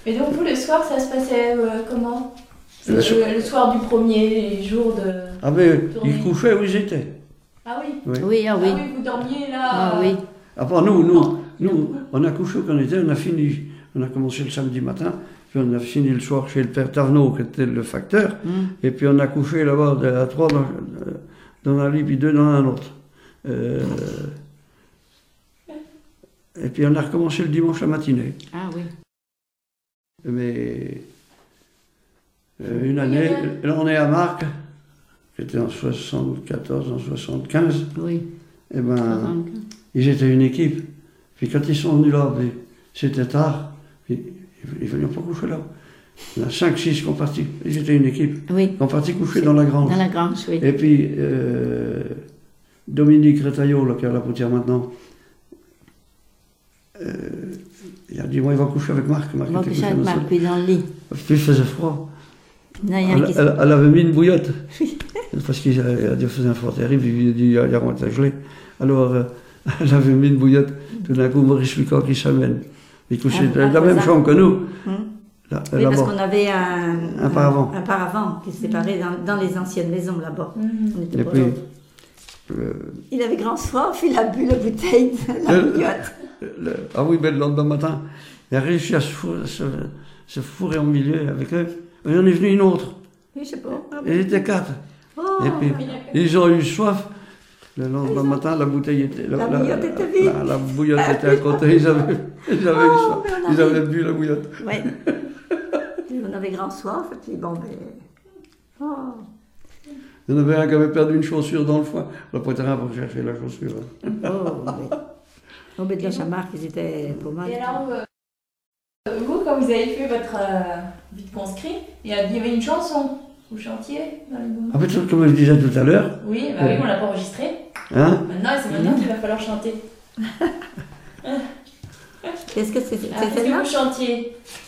Et donc vous, le soir, ça se passait comment? Le soir du premier jour de Ah ben, tournée. ils couchaient où ils étaient. Ah oui. Oui. Oui, ah oui. Ah oui, vous dormiez là. Ah oui. Après, nous, on a couché quand on était, on a fini. On a commencé le samedi matin, puis on a fini le soir chez le père Tarnot, qui était le facteur, et puis on a couché là-bas à 3 dans un lit, puis 2 dans un autre. Et puis on a recommencé le dimanche la matinée. Ah oui. Mais une année, là on est à Marc, qui était en 74, en 75, Oui. et ben, ils étaient une équipe. Puis quand ils sont venus là, c'était tard, puis ils venaient pas coucher là. Il y en a 5-6 qui ont parti, ils étaient une équipe, Oui. qui ont parti coucher dans la grange. Dans la grange, oui. Et puis Dominique Retailleau, là, qui est à la potière maintenant, il a dit, moi, il va coucher avec Marc. On va coucher avec Marc, puis dans le lit. Puis il faisait froid. Non, il y a un qui se- Elle avait mis une bouillotte. Parce qu'il a dit, faisait un froid terrible, il a dit, il y a moins de gelé. Alors, elle avait mis une bouillotte. Tout d'un coup, Maurice Lucas qui s'amène. Il couchait dans la même chambre que nous. Là, Oui, parce là-bas. qu'on avait un paravent. un paravent qui se séparait dans les anciennes maisons là-bas. On était Et pas puis, là. Il avait grand soif, il a bu la bouteille de la bouillotte. ah oui, ben, le lendemain matin, il a réussi à se fourrer au milieu avec eux. Il en est venu une autre. Oui, je sais pas. Ah, Ils étaient 4. oh, Et puis, ils ont eu soif. Le lendemain matin, la bouteille était... La bouillotte était vide. La bouillotte était à côté, ils avaient eu soif. Ils avaient bu la bouillotte. oui. On avait grand soif, et puis bon, ben... Oh. Il y en avait un qui avait perdu une chaussure dans le foin. Le poitrain pour chercher la chaussure. Oh, oui. Oh, mais de la Chamarque, ils étaient pas mal. Et alors, vous, quand vous avez fait votre vie de conscrit, il y avait une chanson. Vous chantiez dans les moments. En fait, comme je disais tout à l'heure... Oui, bah oui, on l'a pas enregistré. Hein? Maintenant, c'est maintenant qu'il va falloir chanter. Qu'est-ce que c'est Qu'est-ce que celle-là? vous chantiez?